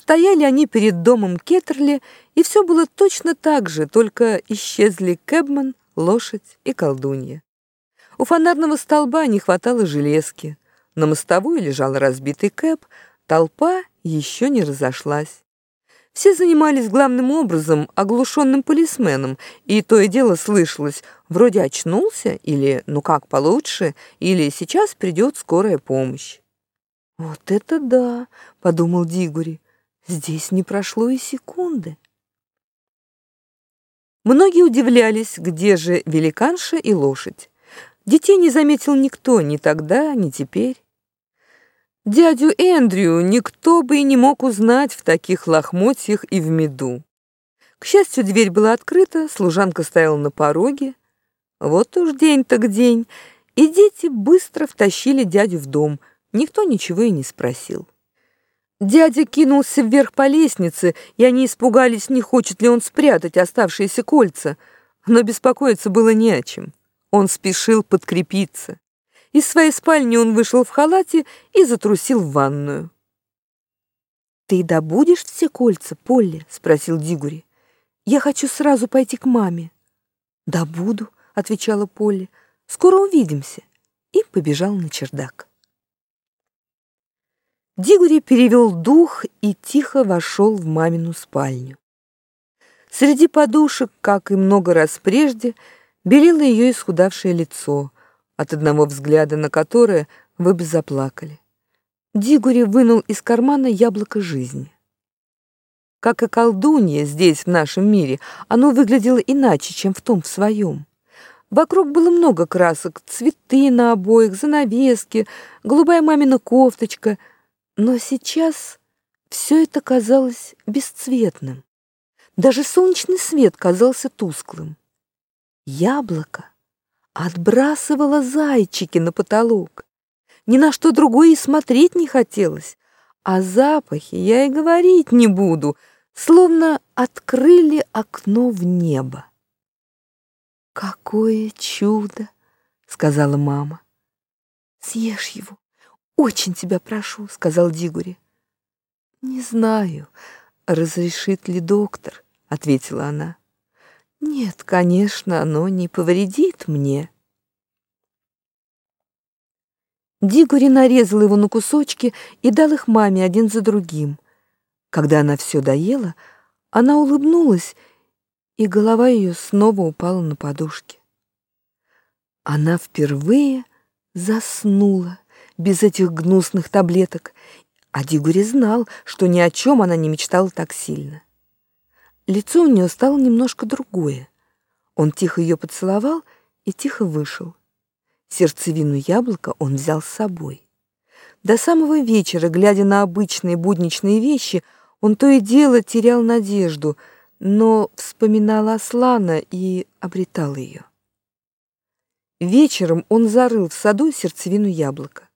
Стояли они перед домом Кеттерли, и все было точно так же, только исчезли кэбман, лошадь и колдунья. У фонарного столба не хватало железки. На мостовой лежал разбитый кэб, толпа еще не разошлась. Все занимались главным образом оглушенным полисменом, и то и дело слышалось: вроде очнулся, или ну как получше, или сейчас придет скорая помощь. «Вот это да!» — подумал Дигори. «Здесь не прошло и секунды». Многие удивлялись, где же великанша и лошадь. Детей не заметил никто ни тогда, ни теперь. Дядю Эндрю никто бы и не мог узнать в таких лохмотьях и в меду. К счастью, дверь была открыта, служанка стояла на пороге. Вот уж день так день, и дети быстро втащили дядю в дом. Никто ничего и не спросил. Дядя кинулся вверх по лестнице, и они испугались, не хочет ли он спрятать оставшиеся кольца. Но беспокоиться было не о чем. Он спешил подкрепиться. Из своей спальни он вышел в халате и затрусил в ванную. «Ты добудешь все кольца, Полли?» — спросил Дигори. «Я хочу сразу пойти к маме». «Добуду», — отвечала Полли. «Скоро увидимся». И побежал на чердак. Дигори перевел дух и тихо вошел в мамину спальню. Среди подушек, как и много раз прежде, белело ее исхудавшее лицо, от одного взгляда на которое вы бы заплакали. Дигори вынул из кармана яблоко жизни. Как и колдунья здесь, в нашем мире, оно выглядело иначе, чем в том в своем. Вокруг было много красок, цветы на обоях, занавески, голубая мамина кофточка. Но сейчас все это казалось бесцветным. Даже солнечный свет казался тусклым. Яблоко отбрасывало зайчики на потолок. Ни на что другое и смотреть не хотелось. А запахи я и говорить не буду, словно открыли окно в небо. «Какое чудо!» — сказала мама. «Съешь его, очень тебя прошу», — сказал Дигори. «Не знаю, разрешит ли доктор», — ответила она. «Нет, конечно, оно не повредит мне». Дигори нарезал его на кусочки и дал их маме один за другим. Когда она все доела, она улыбнулась, и голова ее снова упала на подушки. Она впервые заснула без этих гнусных таблеток, а Дигори знал, что ни о чем она не мечтала так сильно. Лицо у нее стало немножко другое. Он тихо ее поцеловал и тихо вышел. Сердцевину яблока он взял с собой. До самого вечера, глядя на обычные будничные вещи, он то и дело терял надежду, но вспоминал Аслана и обретал ее. Вечером он зарыл в саду сердцевину яблока.